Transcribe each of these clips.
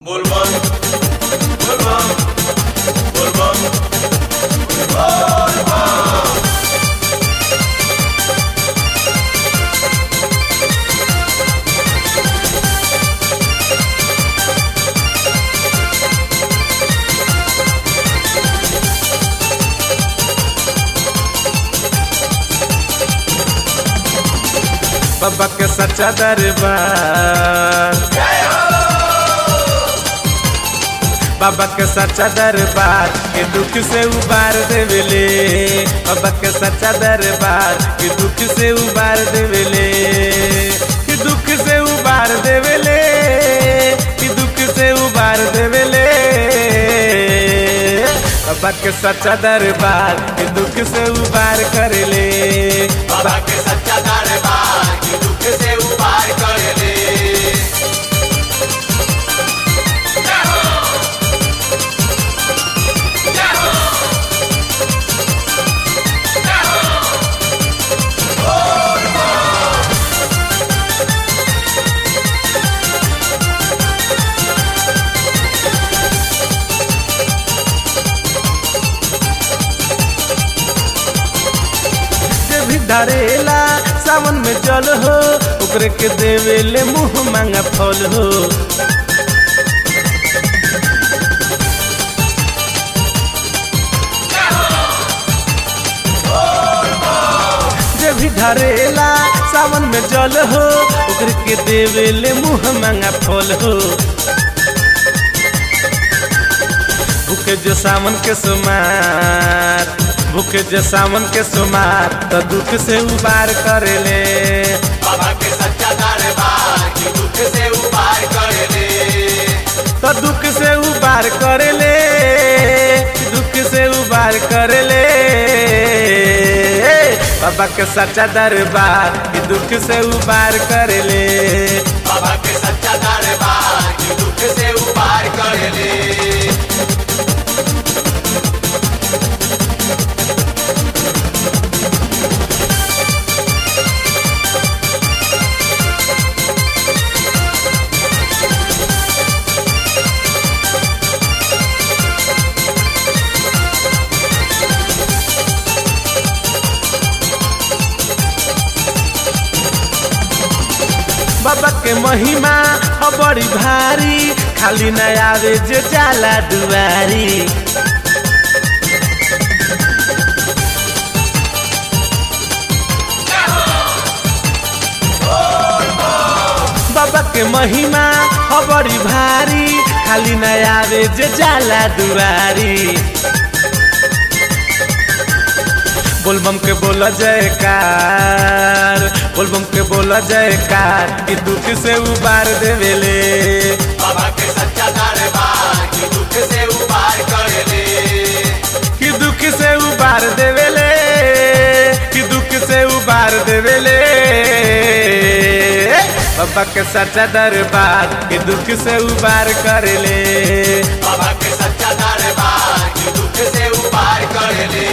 बोलबम बोलबम बोलबम बोलबम। बाबा के सच्चा दरबार, बाबा के सच्चा दरबार के दुख से उबार देवेले। बाबा के सच्चा दरबार के दुख से उबार देवेले, कि दुख से उबार देवेले, कि दुख से उबार देवेले। बाबा के सच्चा दरबार के दुख से उबार करेले। बाबा के सच्चा दरबार की दुख से उबार कर ले। धरेला सावन में जल हो, ओकरे के देवेले मुँह मांगा फल हो। जे भी धरेला सावन में जल हो, ओकरे के देवेले मुँह मांगा फल हो। भूखे जो सावन के सुमार, भूखे जो सावन के सुमार तो दुख से उबार करेले। बाबा के सच्चा दरबार की दुख से उबार कर ले। तो दुख से उबार करेले, दुख से उबार करेले। बाबा के सच्चा दरबार की दुख से उबार करेले। बाबा के सच्चा दरबार की दुख से उबार कर ले। बाबा के महिमा हो बड़ी भारी, खाली न आवे जे जाला दुआरी। बाबा के महिमा हो बड़ी भारी, खाली न आवे जे जाला दुआरी। बोलबम के बोला जयकार, बोलबम के बोला जयकार कि दुख से उबार देवेले। बाबा के सच्चा दरबार की दुख से उबार कर ले। कि दुख से उबार देवेले, कि दुख से उबार देवेले। बाबा के सच्चा दरबार कि दुख से उबार करेले। बाबा के सच्चा दरबार की दुख से उबार कर ले।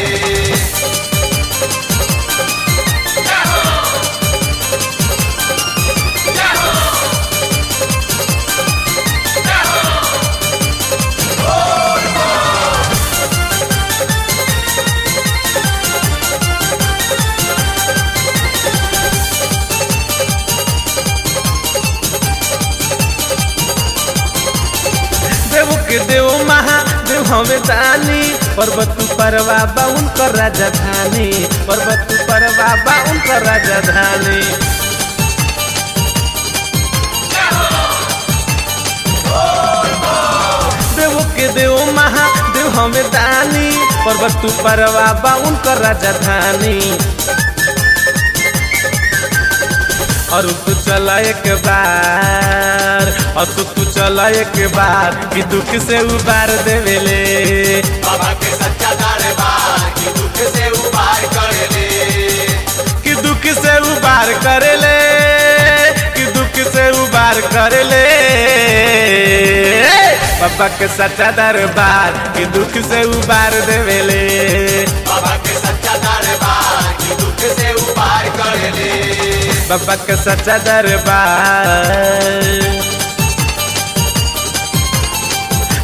देव के देव महादेव हमें दानी, पर्वत परवा बा उनकर राजधानी। पर्वत परवा बा उनकर राजधानी। देव के देव महादेव हमें दानी, पर्वत परवा बा उनकर राजधानी। और तू चला एक बार, और तू चला एक बार कि दुख से उबार देवेले। बाबा के सच्चा दरबार की दुख से उबार कर ले। कि दुख से उबार करेले, कि दुख से उबार करेले। बाबा के सच्चा दरबार कि दुख से उबार देवेले। बाबा के सच्चा दरबार की दुख से उबार कर ले। बाबा के सच्चा दरबार।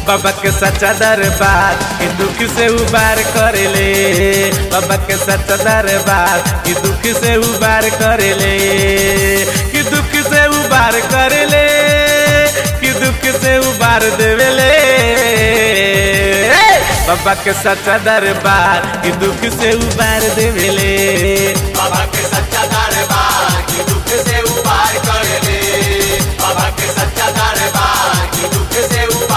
बाबा के सच्चा दरबार कि दुख से उबार करेले। बाबा के सच्चा दरबार कि दुख से उबार करेले, कि दुख से उबार करेले, कि दुख से उबार देवेले। बाबा के सच्चा दरबार कि दुख से उबार देवेले। बाबा के सच्चा दरबार की दुख से उबार कर ले। बाबा के सच्चा दरबार की दुख से उबार